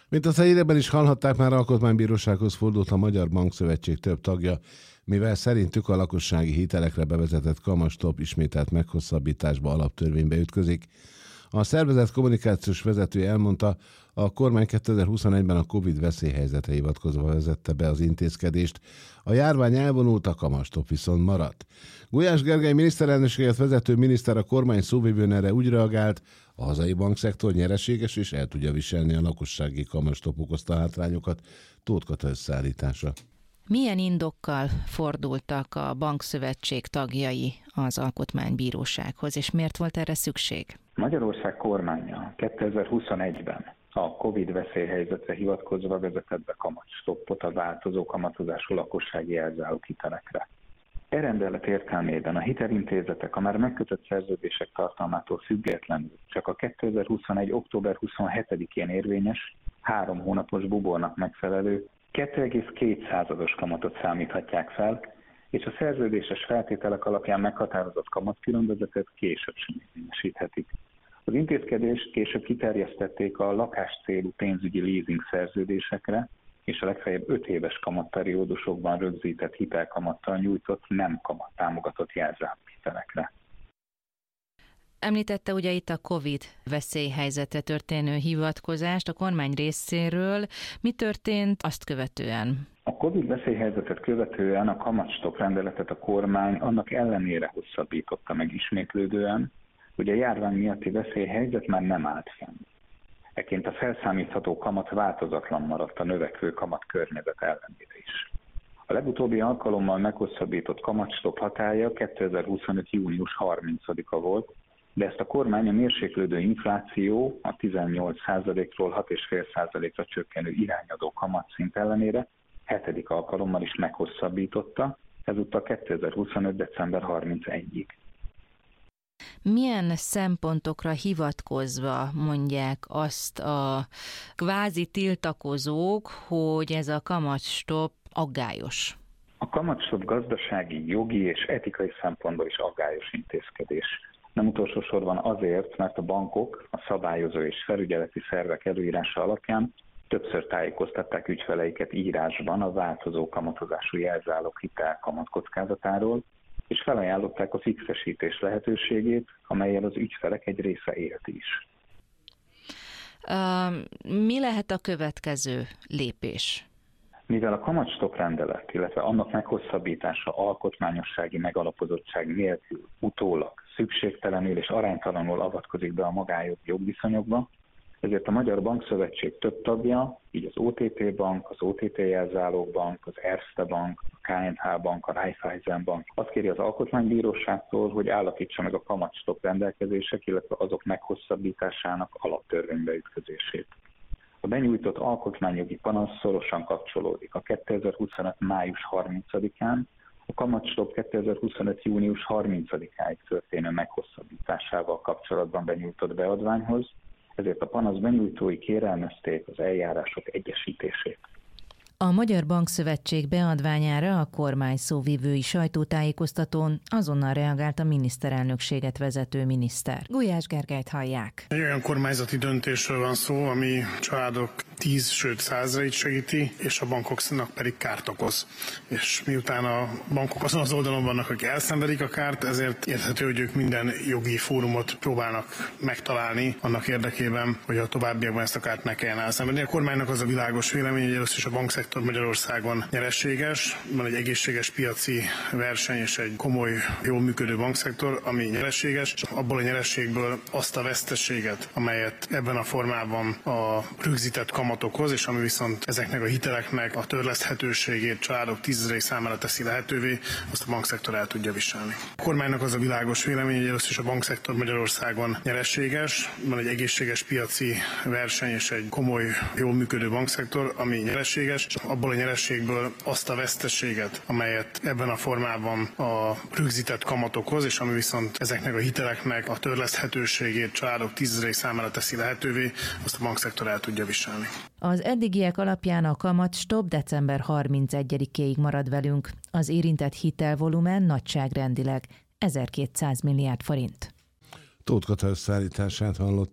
Mint a hírében is hallhatták, már alkotmánybírósághoz fordult a Magyar Bankszövetség több tagja, mivel szerintük a lakossági hitelekre bevezetett kamatstop ismételt meghosszabbításba alaptörvénybe ütközik. A szervezet kommunikációs vezetője elmondta, a kormány 2021-ben a Covid veszélyhelyzetre hivatkozva vezette be az intézkedést, a járvány elvonult, a kamatstop viszont maradt. Gulyás Gergely miniszterelnökséget vezető miniszter a kormány szóvivőn erre úgy reagált, a hazai bankszektor nyereséges és el tudja viselni a lakossági kamatstop okozta hátrányokat. Tóth Kata összeállítása. Milyen indokkal fordultak a bankszövetség tagjai az alkotmánybírósághoz, és miért volt erre szükség? Magyarország kormánya 2021-ben a Covid veszélyhelyzetre hivatkozva vezetett be kamatstoppot a változó kamatozású lakossági jelzálók hitelekre. E rendelet értelmében a hitelintézetek a már megkötött szerződések tartalmától függetlenül csak a 2021. október 27-én érvényes, 3 hónapos bubornak megfelelő 2,2%-os kamatot számíthatják fel, és a szerződéses feltételek alapján meghatározott kamatkülönbözetet később sem érvényesíthetik. Az intézkedést később kiterjesztették a lakáscélú pénzügyi leasing szerződésekre, és a legfeljebb 5 éves kamatperiódusokban rögzített hitelkamattal nyújtott nem kamattámogatott jelzálóghitelekre. Említette ugye itt a Covid veszélyhelyzetre történő hivatkozást a kormány részéről. Mi történt azt követően? A Covid veszélyhelyzetet követően a kamatstop rendeletet a kormány annak ellenére hosszabbította meg ismétlődően, hogy a járvány miatti veszélyhelyzet már nem állt fenn. Ekként a felszámítható kamat változatlan maradt a növekvő kamatkörnyezet ellenére is. A legutóbbi alkalommal meghosszabbított kamatstop hatálya 2025. június 30-a volt, de ezt a kormány a mérséklődő infláció a 18%-ról 6,5%-ra csökkenő irányadó kamatszint ellenére 7. alkalommal is meghosszabbította, ezúttal 2025. december 31-ig. Milyen szempontokra hivatkozva mondják azt a kvázi tiltakozók, hogy ez a kamatstop aggályos? A kamatstop gazdasági, jogi és etikai szempontból is aggályos intézkedés. Nem utolsó sorban azért, mert a bankok a szabályozó és felügyeleti szervek előírása alapján többször tájékoztatták ügyfeleiket írásban a változó kamatozású jelzáloghitel kamatkockázatáról, és felajánlották a fixesítés lehetőségét, amellyel az ügyfelek egy része élt is. Mi lehet a következő lépés? Mivel a kamatstop rendelet, illetve annak meghosszabbítása alkotmányossági megalapozottság nélkül, utólag, szükségtelenül és aránytalanul avatkozik be a magájogi jogviszonyokba, ezért a Magyar Bankszövetség több tagja, így az OTP Bank, az OTP Jelzálogbank, az Erste Bank, a KNH Bank, a Raiffeisen Bank azt kéri az Alkotmánybíróságtól, hogy állapítsa meg a kamatstop rendelkezések, illetve azok meghosszabbításának alaptörvénybe ütközését. A benyújtott alkotmányjogi panasz szorosan kapcsolódik a 2025. május 30-án, a kamatstop 2025. június 30-áig történő meghosszabbításával kapcsolatban benyújtott beadványhoz, ezért a panasz benyújtói kérelmezték az eljárások egyesítését. A Magyar Bankszövetség beadványára a kormány szóvivői sajtótájékoztatón azonnal reagált a miniszterelnökséget vezető miniszter. Gulyás Gergelyt hallják. Egy olyan kormányzati döntésről van szó, ami családok 10, sőt 100-ait segíti, és a bankoknak pedig kárt okoz. És miután a bankok azon az oldalon vannak, akik elszenvedik a kárt, ezért érthető, hogy ők minden jogi fórumot próbálnak megtalálni annak érdekében, hogy a továbbiakban ezt a kárt ne kelljen elszenvedni. A kormánynak az a világos vélemény, hogy először is a bankszektor Magyarországon nyereséges, van egy egészséges piaci verseny és egy komoly, jól működő bankszektor, ami nyereséges, és abból a nyereségből azt a veszteséget, amelyet ebben a formában a rögzített kamatokhoz, és ami viszont ezeknek a hiteleknek a törleszthetőségét családok 10 000 számára teszi lehetővé, azt a bankszektor el tudja viselni. A kormánynak az a világos vélemény, hogy először is a bankszektor Magyarországon nyereséges, van egy egészséges piaci verseny és egy komoly, jól működő bankszektor, ami nyereséges, abból a nyereségből azt a veszteséget, amelyet ebben a formában a rögzített kamatokhoz, és ami viszont ezeknek a hiteleknek a törleszthetőségét családok 10 000 számára teszi lehetővé, azt a bankszektor el tudja viselni. Az eddigiek alapján a kamatstop december 31-ig marad velünk. Az érintett hitelvolumen nagyságrendileg 1200 milliárd forint. Tóth Kata összeállítását hallott.